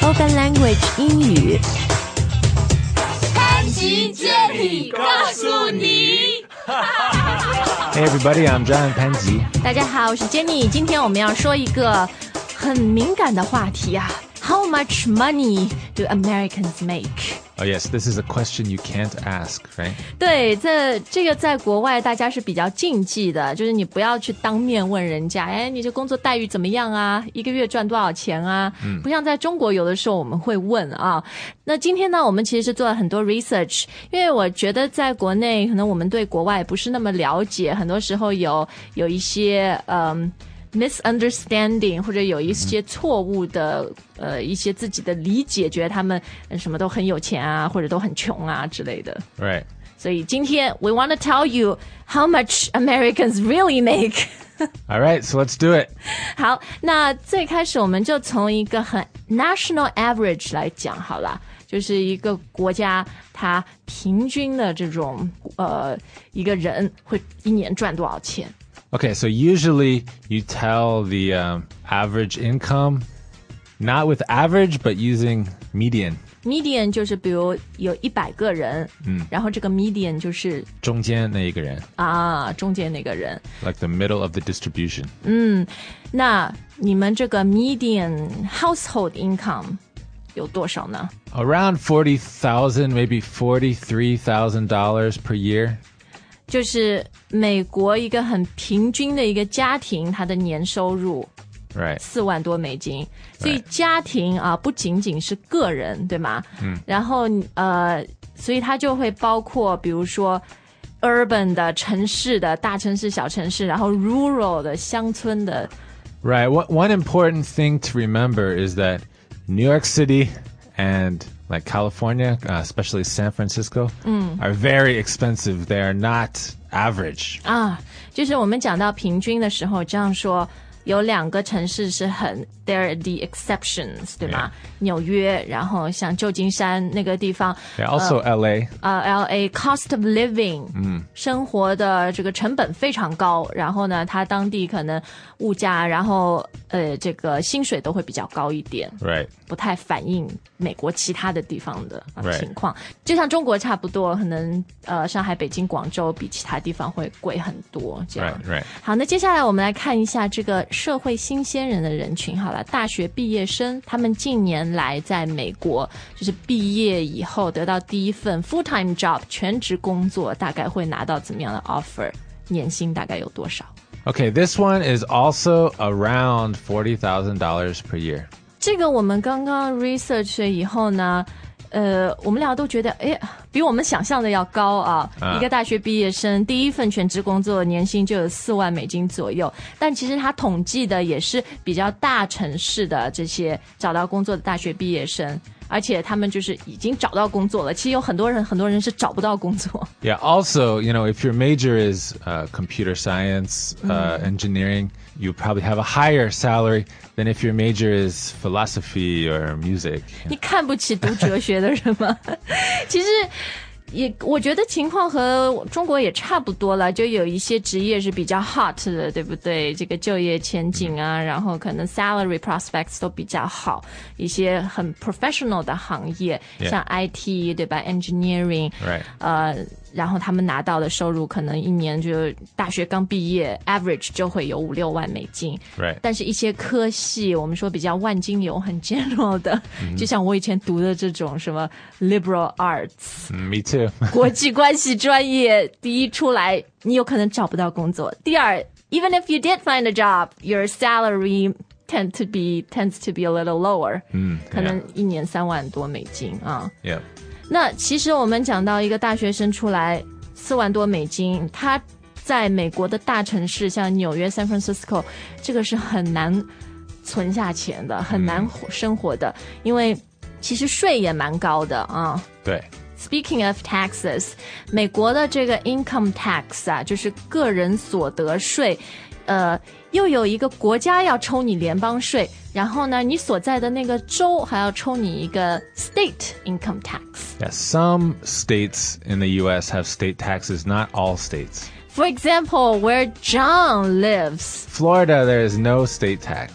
Open Language 英语。 潘吉接力告诉你。 Hey everybody, I'm John Panji. 大家好，我是 Jenny。今天我们要说一个很敏感的话题啊。How much money do Americans make? Oh yes, this is a question you can't ask, right? 对，这个在国外大家是比较禁忌的，就是你不要去当面问人家，哎，你这工作待遇怎么样啊？一个月赚多少钱啊？不像在中国有的时候我们会问啊。那今天呢，我们其实是做了很多 research， 因为我觉得在国内可能我们对国外不是那么了解，很多时候有一些misunderstanding 或者有一些错误的一些自己的理解，觉得他们什么都很有钱啊，或者都很穷啊之类的。 Right. 所以今天 we want to tell you how much Americans really make. All right, so let's do it. 好，那最开始我们就从一个很 national average 来讲好了，就是一个国家它平均的这种一个人会一年赚多少钱。 Okay, so usually you tell the average income, not with average, but using median. Median 就是比如有100个人，然后这个 median 就是中间那一个人啊，中间那个人 like the middle of the distribution. 那你们这个 median household income 有多少呢？ Around $40,000, maybe $43,000 per year. 就是美国一个很平均的一个家庭，它的年收入 Right. 4万多美金，所以家庭啊不仅仅是个人，对吗？然后所以它就会包括比如说 urban 的城市的大城市小城市，然后 rural 的乡村的。 Right. One important thing to remember is that New York City and like California, especially San Francisco, are very expensive. They are not average. 啊，就是我们讲到平均的时候，这样说有2个城市是很 they're the exceptions， 对吗？ 纽约，然后像旧金山那个地方 Yeah, also LA. LA cost of living， 生活的这个成本非常高，然后呢，它当地可能物价，然后这个薪水都会比较高一点， Right. 不太反映美国其他的地方的情况，就像中国差不多，可能上海、北京、广州比其他地方会贵很多，这样。 Right. 好，那接下来我们来看一下这个社会新鲜人的人群。好了，大学毕业生，他们近年来在美国就是毕业以后得到第一份 full-time job 全职工作，大概会拿到怎么样的 offer？ 年薪大概有多少？ Okay, this one is also around $40,000 per year. 这个我们刚刚 research 以后呢，我们俩都觉得，哎，比我们想象的要高啊！一个大学毕业生第一份全职工作年薪就有4万美金左右，但其实他统计的也是比较大城市的这些找到工作的大学毕业生，而且他们就是已经找到工作了。其实有很多人是找不到工作。 Yeah, also, if your major is computer science, engineering, you probably have a higher salary than if your major is philosophy or music. 你看不起读哲学的人吗？其实我觉得情况和中国也差不多了，就有一些职业是比较 hot 的，对不对？这个就业前景啊，然后可能 salary prospects 都比较好，一些很 professional 的行业， 像 IT 对吧 engineering， Right. 然后他们拿到的收入可能一年就大学刚毕业 average 就会有5-6万美金。 Right. 但是一些科系我们说比较万金油很 general 的，就像我以前读的这种什么 liberal arts， Me too. 国际关系专业，第一出来你有可能找不到工作，第二 even if you did find a job your salary tends to be a little lower， 可能一年3万多美金啊。 Yeah. 那其实我们讲到一个大学生出来4万多美金，他在美国的大城市像纽约 San Francisco 这个是很难存下钱的，很难生活的，因为其实税也蛮高的啊。 对。 Speaking of taxes， 美国的这个 income tax 啊，就是个人所得税，又有一个国家要抽你联邦税，然后呢，你所在的那个州还要抽你一个 state income tax. Yeah, some states in the U.S. have state taxes, not all states. For example, where John lives. Florida, there is no state tax.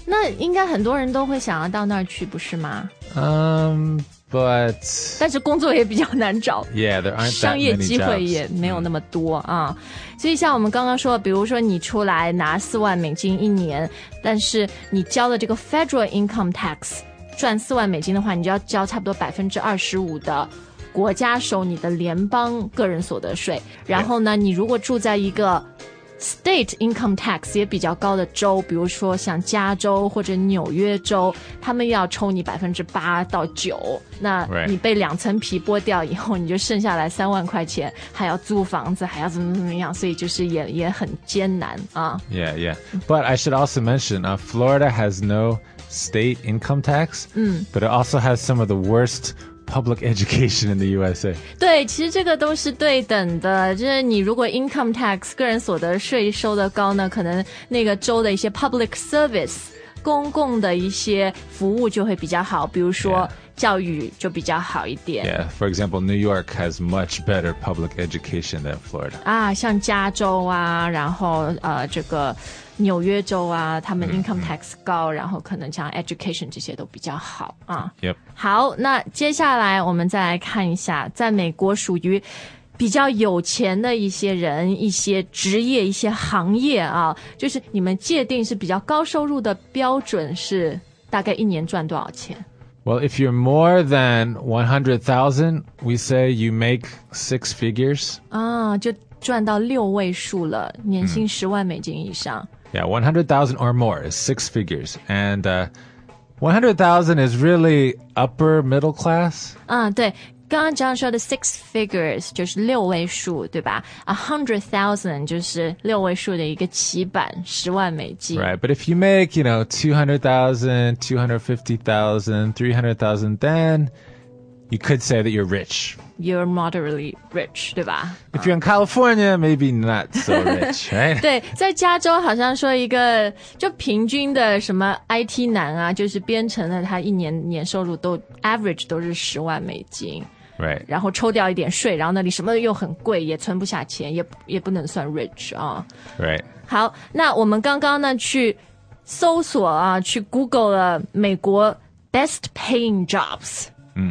那应该很多人都会想要到那儿去，不是吗？ But 但是工作也比较难找 yeah, there aren't 商 that 业 many 机会 jobs. 也没有那么多啊，所以像我们刚刚说，比如说你出来拿4万美金一年，但是你交的这个 federal income tax 赚4万美金的话，你就要交差不多25%的国家收你的联邦个人所得税。然后呢，你如果住在一个state income tax 也比较高的州，比如说像加州或者纽约州，他们要抽你8%到9%，那你被2层皮剥掉以后，你就剩下来3万块钱，还要租房子，还要怎么样，所以就是也很艰难啊。 Yeah, yeah. But I should also mention, Florida has no state income tax, but it also has some of the worst public education in the USA. 对，其实这个都是对等的，就是你如果 income tax 个人所得税收的高呢，可能那个州的一些 public service 公共的一些服务就会比较好，比如说教育就比较好一点。 Yeah, for example, New York has much better public education than Florida. 啊，像加州啊，然后这个纽约州啊，他们 income tax 高，然后可能像 education 这些都比较好啊。 Yep. 好，那接下来我们再来看一下，在美国属于比较有钱的一些人、一些职业、一些行业啊，就是你们界定是比较高收入的标准是大概一年赚多少钱？ Well, if you're more than 100,000, we say you make 6 figures. 啊，就赚到6位数了，年薪10万美金以上。 Yeah, 100,000 or more is 6 figures. And 100,000 is really upper middle class. 啊，对，刚刚讲说的 6 figures 就是6位数，对吧？ 100,000 就是6位数的一个起板，10万美金。 Right, but if you make, 200,000, 250,000, 300,000, then you could say that you're rich. You're moderately rich, 对吧？ If you're in California, maybe not so rich, right? 对，在加州好像说一个就平均的什么 IT 男啊，就是编程的，他一年收入都 average 都是10万美金。 Right. 然后抽掉一点税，然后那里什么又很贵，也存不下钱，也不能算 rich 啊。 Right. 好，那我们刚刚呢去搜索啊，去 Google 了美国 best paying jobs，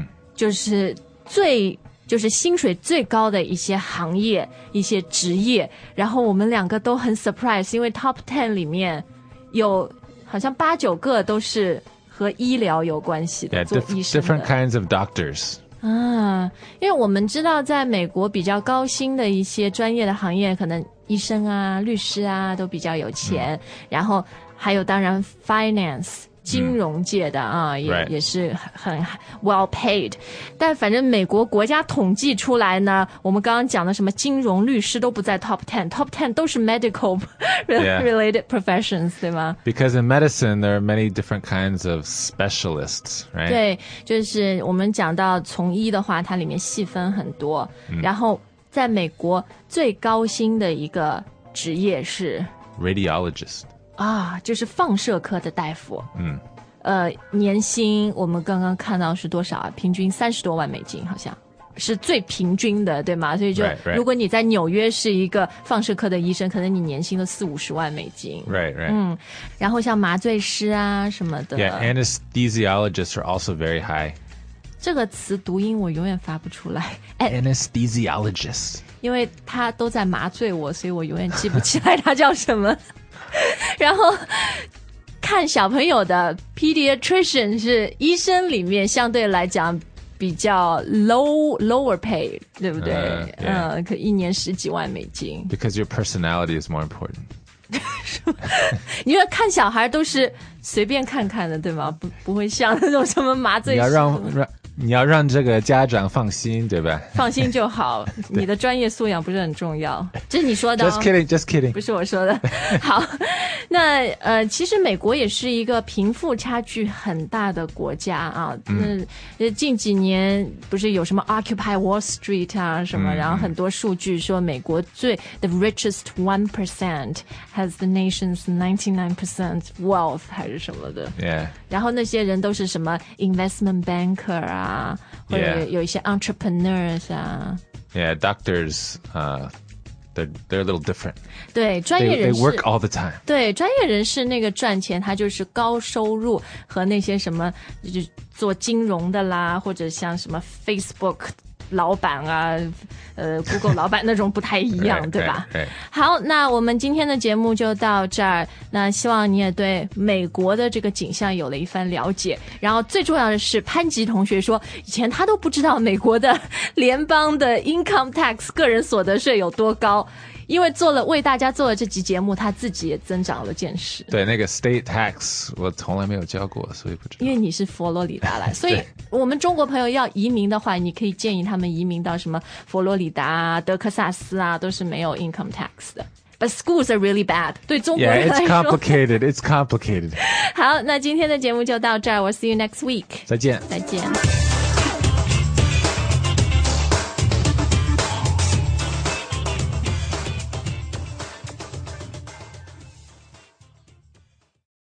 就是薪水最高的一些行业、一些职业，然后我们两个都很 surprise， 因为 top 10里面有好像8、9个都是和医疗有关系的， Yeah, 做医生的。 different kinds of doctors. 啊，因为我们知道在美国比较高薪的一些专业的行业，可能医生啊、律师啊都比较有钱，然后还有当然 finance 金融界的啊，也是很 well paid。但反正美国国家统计出来呢，我们刚刚讲的什么金融、律师都不在 top 10，top 10都是 medical related professions， 对吗？ Because in medicine, there are many different kinds of specialists, right? 对，就是我们讲到从医的话，它里面细分很多。然后在美国最高薪的一个职业是 Radiologist. 啊，就是放射科的大夫。年薪我们刚刚看到是多少啊？平均30多万美金，好像是最平均的，对吗？所以就 Right. 如果你在纽约是一个放射科的医生，可能你年薪都40-50万美金。 Right. 然后像麻醉师啊什么的。 Yeah, anesthesiologists are also very high. 这个词读音我永远发不出来。 Anesthesiologist. 因为他都在麻醉我，所以我永远记不起来他叫什么。然后看小朋友的 pediatrician 是医生里面相对来讲比较 lower pay， 对不对？ yeah. 可一年10几万美金。 Because your personality is more important. 因为看小孩都是随便看看的，对吗？不会像那种什么麻醉师。 你要让这个家长放心，对吧？ 放心就好，你的专业素养不是很重要，这是你说的哦。 Just kidding. 不是我说的。好，那其实美国也是一个贫富差距很大的国家啊。那近几年不是有什么 Occupy Wall Street 啊什么，然后很多数据说美国the richest 1% has the nation's 99% wealth 还是什么的。 Yeah. 然后那些人都是什么 investment banker 啊，或者有一些 entrepreneurs 啊。 Yeah, doctors, they're a little different. 对，专业人士 they work all the time. 对，专业人士那个赚钱，他就是高收入，和那些什么就做金融的啦，或者像什么 Facebook 老板啊，Google 老板那种不太一样，对吧？好，那我们今天的节目就到这儿。那希望你也对美国的这个景象有了一番了解。然后最重要的是，潘吉同学说，以前他都不知道美国的联邦的 income tax 个人所得税有多高。因为为大家做了这集节目，他自己也增长了见识。 对，那个 state tax 我从来没有交过，所以不知道。 因为你是佛罗里达来，所以我们中国朋友要移民的话，你可以建议他们移民到什么佛罗里达啊、德克萨斯啊，都是没有 income tax 的。But schools are really bad. 对中国人来说 Yeah, it's complicated. It's complicated. 好，那今天的节目就到这儿。We'll see you next week. 再见。 再见。